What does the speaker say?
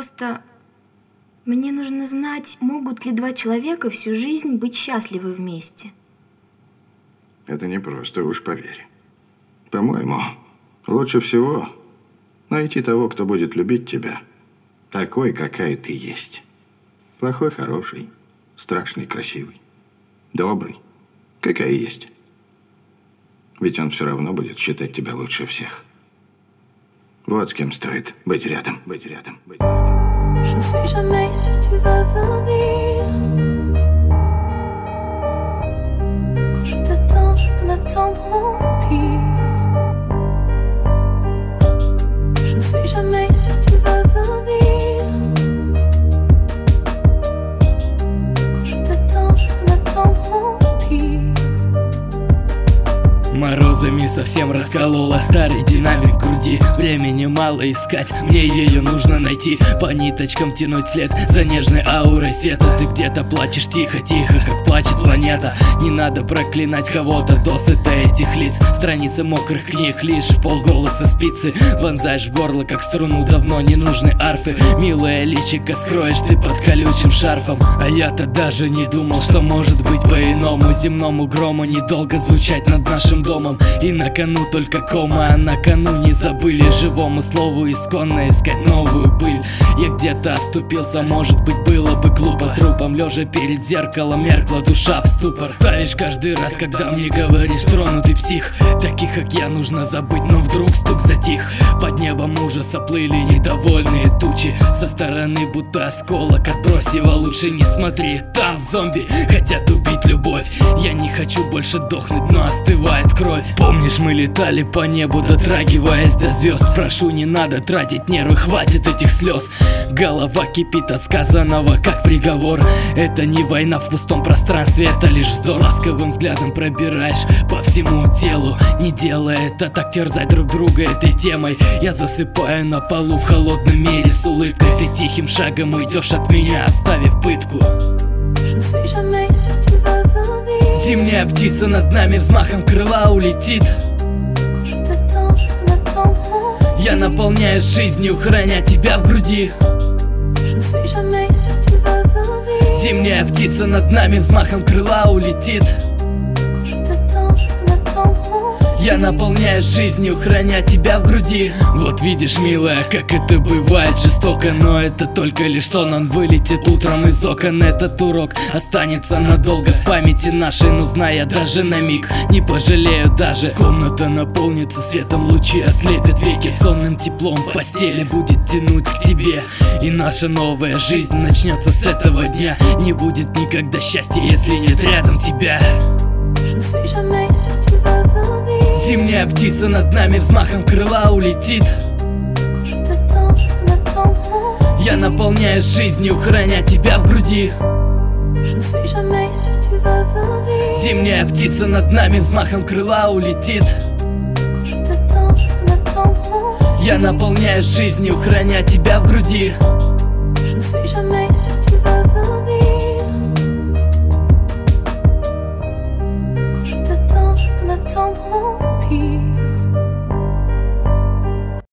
Просто мне нужно знать, могут ли два человека всю жизнь быть счастливы вместе. Это непросто, уж поверь. По-моему, лучше всего найти того, кто будет любить тебя такой, какая ты есть. Плохой, хороший, страшный, красивый, добрый, какая есть. Ведь он все равно будет считать тебя лучше всех. Вот с кем стоит быть рядом, быть рядом, быть рядом. Je ne sais jamais si tu vas venir. Quand je t'attends, je peux m'attendre au pire. Je ne sais jamais si tu vas venir. Quand je t'attends, je peux m'attendre au pire. Морозами совсем расколола старый динамик в груди. Времени мало искать, мне ее нужно найти. По ниточкам тянуть след за нежной аурой света. Ты где-то плачешь тихо-тихо, как плачет планета. Не надо проклинать кого-то, досыта этих лиц. Страницы мокрых книг, лишь в полголоса спицы. Вонзаешь в горло, как струну давно ненужной арфы. Милое личико скроешь ты под колючим шарфом. А я-то даже не думал, что может быть по-иному. Земному грому недолго звучать над нашим домом. И на кону только кома, а на кону не забыли живому слову исконно искать новую пыль. Я где-то оступился, может быть, было бы глупо. Трупом лежа перед зеркалом меркла душа в ступор. Ставишь каждый раз, когда мне говоришь тронутый псих. Таких, как я, нужно забыть, но вдруг стук затих. Под небом ужаса плыли недовольные тучи. Со стороны будто осколок, отбрось его, лучше не смотри. Там зомби хотят убить любовь. Я не хочу больше дохнуть, но остывает кровь. Помнишь, мы летали по небу, дотрагиваясь до звезд. Прошу, не надо тратить нервы, хватит этих слез. Голова кипит от сказанного, как приговор. Это не война в пустом пространстве, это лишь вздор. Ласковым взглядом пробираешь по всему телу. Не делай это так, терзать друг друга этой темой. Я засыпаю на полу в холодном мире с улыбкой. Ты тихим шагом уйдешь от меня, оставив пытку. Je ne sais jamais si tu vas venir. Зимняя птица над нами взмахом крыла улетит. Quand je t'attends, je peux m'attendre au pire. Я наполняюсь жизнью, храня тебя в груди. Je ne sais jamais si tu vas venir. Зимняя птица над нами взмахом крыла улетит. Quand je t'attends, je peux m'attendre au pire. Я наполняюсь жизнью, храня тебя в груди. Вот видишь, милая, как это бывает жестоко. Но это только лишь сон, он вылетит утром из окон. Этот урок останется надолго в памяти нашей. Но зная даже на миг, не пожалею даже. Комната наполнится светом, лучи ослепят веки. Сонным теплом постели будет тянуть к тебе. И наша новая жизнь начнется с этого дня. Не будет никогда счастья, если нет рядом тебя. Je ne sais jamais si tu vas venir. Зимняя птица над нами взмахом крыла улетит. Quand je t'attends, je peux m'attendre au pire. Я наполняюсь жизнью, храня тебя в груди. Je ne sais jamais si tu vas venir. Зимняя птица над нами взмахом крыла улетит. Quand je t'attends, je peux m'attendre au pire. Я наполняюсь жизнью, храня тебя в груди. Je ne sais jamais